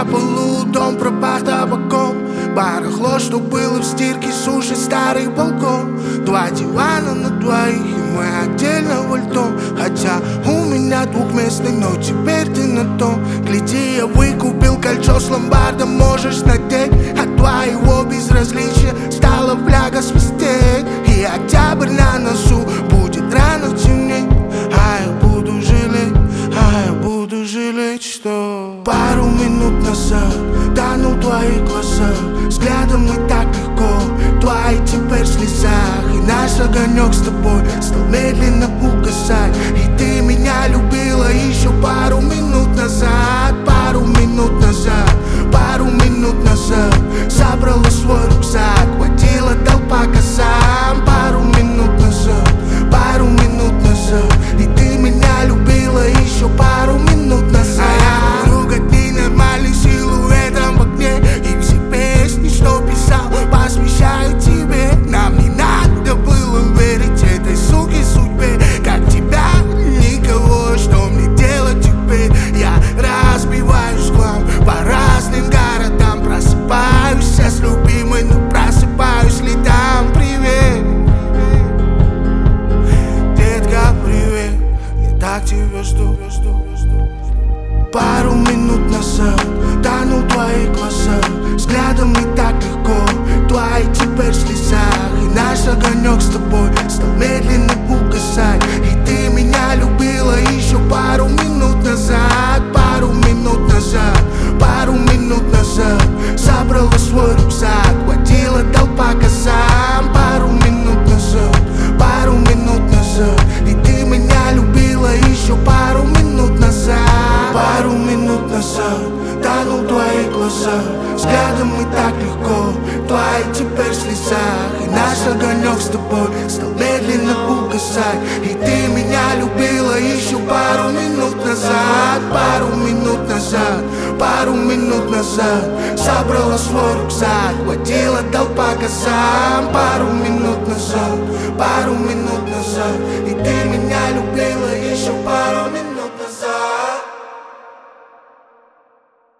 на полу, дом пропах табаком. Барахло, что было в стирке, суши, старый балкон. Два дивана на двоих, и мы отдельно вольтом. Хотя у меня двухместный, но теперь ты на том. Гляди, я выкупил кольцо с ломбардом, можешь надеть. От твоего безразличия стала фляга свистеть. И октябрь на носу, будет рано темнеть. А я буду жалеть, что пару минут назад тонул в твоих глазах. Взглядом не так легко, твои теперь в слезах. И наш огонек с тобой стал медленно угасать. И ты меня любила еще пару минут назад. Пару минут назад, пару минут назад. Забрала свой рюкзак, водила толпа косам. Пару минут назад, пару минут назад. И ты меня любила еще пару минут назад. А я говорю, как ненормальный силуэтом в окне. И все песни, что писал, посвящаю тебе. Нам не надо было верить этой суке судьбе. Как тебя, никого, что мне делать теперь? Я разбиваюсь в хлам по разным городам. Просыпаюсь я с любимой, но просыпаюсь ли там? Привет, детка, привет, я так тебя жду. Пару минут назад тонул в твоих глазах. Взглядом не так легко, твои теперь в слезах. И наш огонек с тобой стал медленно угасать. И ты меня любила еще пару минут назад. Пару минут назад, пару минут назад. Забрала свой рюкзак, водила толпа косам. Пару минут назад, пару минут назад. И ты меня любила еще пару минут назад. Пару минут назад тонул в твоих глазах. Взглядом не так легко, твои теперь в слезах. И наш огонек с тобой стал медленно угасать. И ты меня любила еще пару минут назад. Пару минут назад, пару минут назад. Забрала свой рюкзак, водила толпа косам. Пару минут назад, пару минут назад. И ты меня любила